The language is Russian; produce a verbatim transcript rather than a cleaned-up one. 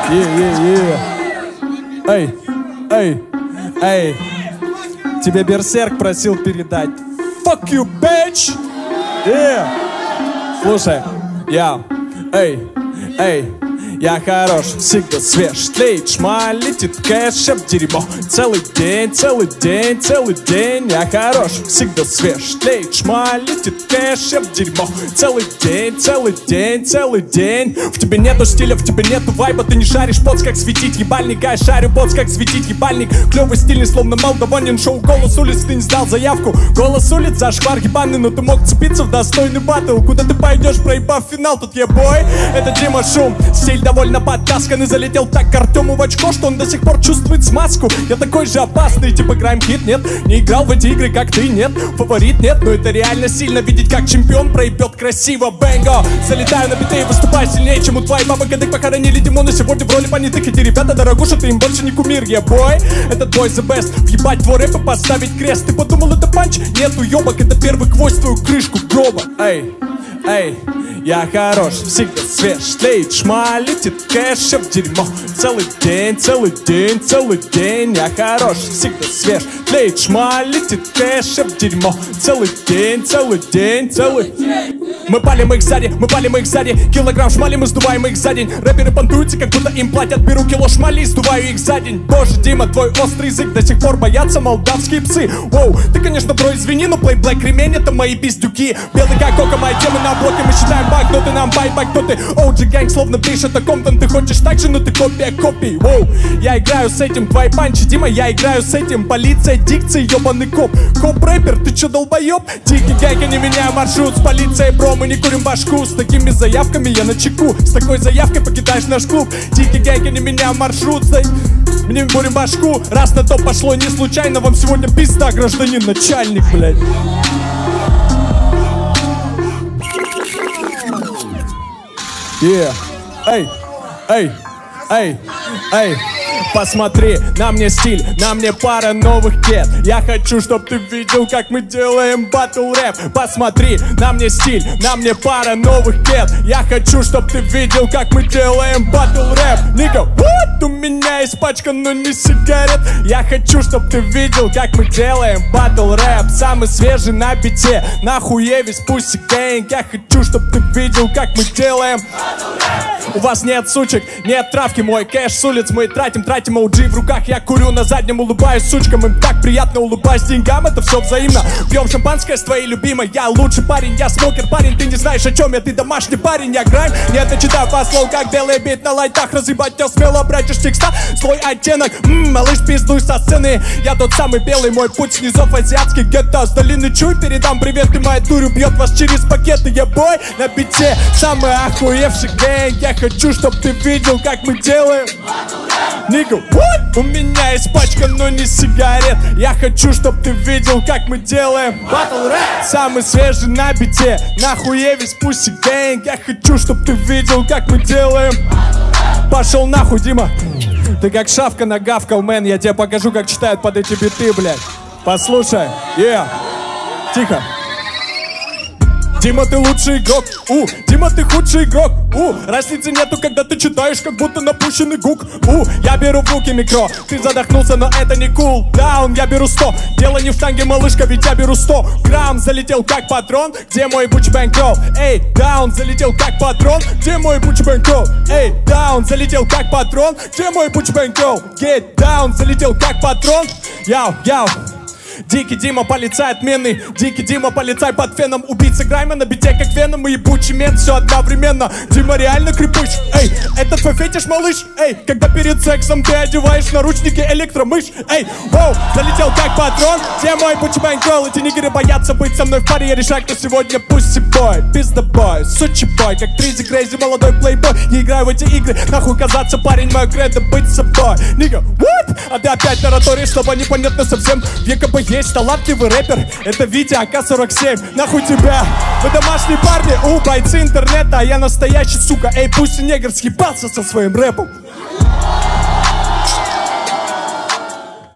Е-е-е. Эй, эй, эй. Тебе Берсерк просил передать. Fuck you, bitch! Yeah. Слушай, я, эй, эй. Я хорош, всегда свеж, тлеет шмаль, летит кэш, об дерьмо. Целый день, целый день, целый день. Я хорош, всегда свеж, тлеет шмаль, летит кэш, об дерьмо. Целый день, целый день, целый день. В тебе нету стиля, в тебе нету вайба. Ты не шаришь, поц как светить ебальник. А я шарю, поц как светить ебальник. Клёвый стильный, словно молдаванин. Шоу «Голос улиц», ты не сдал заявку. Голос улиц, зашквар ебаный. Но ты мог цепиться в достойный баттл. Куда ты пойдешь, проебав финал? Тут я бой, это Дима Шум. Стиль довольно подтасканный, залетел так к Артему в очко, что он до сих пор чувствует смазку. Я такой же опасный, типа Грайм Хит, нет. Не играл в эти игры, как ты, нет. Фаворит, нет, но это реально сильно видеть, как чемпион проебет красиво. Бэнго, залетаю на биты и выступаю сильнее, чем у твоей бабы. Кадык похоронили Димона, сегодня в роли понятых. Эти ребята, дорогуша, ты им больше не кумир. Я бой, этот бой the best. Въебать твой рэп и поставить крест. Ты подумал, это панч? Нет, уёбок, это первый гвоздь в твою крышку гроба. Эй, эй, я хорош, всегда свеж, тлеет шмаль, летит кэш, об дерьмо. Целый день, целый день, целый день. Я хорош, всегда свеж, тлеет шмаль, летит кэш, об дерьмо. Целый день, целый день, целый день. Мы палим их сзади, мы палим их сзади. Килограмм шмали, мы сдуваем их за день. Рэперы понтуются, как будто им платят. Беру кило шмали и сдуваю их за день. Боже, Дима, твой острый язык до сих пор боятся молдавские псы. Воу, ты, конечно, бро, извини, но Play Black ремень — это мои пиздюки. Белый как кока, мои темы на блоке. Мы считаем баг, но ты нам байбак, кто ты? о джи Gang словно пишет о ком-то. Ты хочешь так же, но ты копия копий. Воу, я играю с этим, твои панчи, Дима, я играю с этим. Полиция, дикция, ёбаный коп. Коп-рэпер, ты чё, долбоёб? Дикий гэнг, я не меняю маршрут. С полицией, бро, мы не курим башку. С такими заявками я на чеку. С такой заявкой покидаешь наш клуб. Дикий гэнг, я не меняю маршрут. Мы не курим башку. Раз на то пошло не случайно. Вам сегодня пизда, гражданин начальник, блядь. Yeah. Эй, эй, эй, эй. Посмотри, на мне стиль, на мне пара новых кет. Я хочу, чтоб ты видел, как мы делаем батл рэп. Посмотри, на мне стиль, на мне пара новых кет. Я хочу, чтоб ты видел, как мы делаем батл рэп. Ника, вот у меня есть пачка, но не сигарет. Я хочу, чтоб ты видел, как мы делаем батл рэп. Самый свежий на бите, нахуе весь Pussy Gang. Я хочу, чтоб ты видел, как мы делаем батл рэп. У вас нет сучек, нет травки, мой кэш с улиц мы тратим, тратим о джи в руках, я курю на заднем, улыбаюсь сучкам, им так приятно, улыбаюсь деньгам, это все взаимно. Пьем шампанское с твоей любимой, я лучший парень, я смокер парень, ты не знаешь о чем я, ты домашний парень, я грайм, нет, я читаю по слову, как белый бит на лайтах, разъебать тебя смело, братишь текста, свой оттенок, ммм, малыш, пиздуй со сцены, я тот самый белый, мой путь снизов азиатских гетто, с долины чуй, передам привет, и моя дурю бьет вас через пакеты, я бой на бите, самый охуевший гэнг, я хочу, чтоб ты видел, как мы делаем. Нигга, what? У меня есть пачка, но не сигарет. Я хочу, чтоб ты видел, как мы делаем батл рэп. Самый свежий на бите, нахуе весь Pussy Gang. Я хочу, чтоб ты видел, как мы делаем. Пошел нахуй, Дима. Ты как шавка нагавкал, мэн. Я тебе покажу, как читают под эти биты, блядь. Послушай, yeah. Тихо. Дима, ты лучший игрок, у, Дима, ты худший игрок, у, разницы нету, когда ты читаешь, как будто напущенный гук, у, я беру в руки микро, ты задохнулся, но это не кул, даун, я беру сто, дело не в танге, малышка, ведь я беру сто грамм, залетел как патрон, где мой Буч Бэнкроу, эй, даун, залетел как патрон, где мой Буч Бэнкроу, эй, даун, залетел как патрон, где мой Буч Бэнкроу, get down, залетел как патрон, яу, яу. Дикий Дима, полицай отменный. Дикий Дима, полицай под феном. Убийца Грайма на бите, как Веном. И ебучий мент, все одновременно. Дима реально крепыш. Эй, это твой фетиш, малыш. Эй, когда перед сексом ты одеваешь наручники электромышь. Эй, воу, залетел как патрон. Где мой Буч Бэнкроу? Эти нигеры боятся быть со мной в паре. Я решаю, кто сегодня Pussy Boy, пиздабой, сучи бой, как Тризи Крейзи, молодой плейбой. Не играю в эти игры, нахуй казаться, парень, мое кредо быть собой. Нига, what? А ты опять тараторишь, чтобы непонятно совсем. Века бы есть талантливый рэпер, это Витя а ка сорок семь. Нахуй тебя, вы домашние парни, у, бойцы интернета, а я настоящий, сука. Эй, пусть негр съебался со своим рэпом.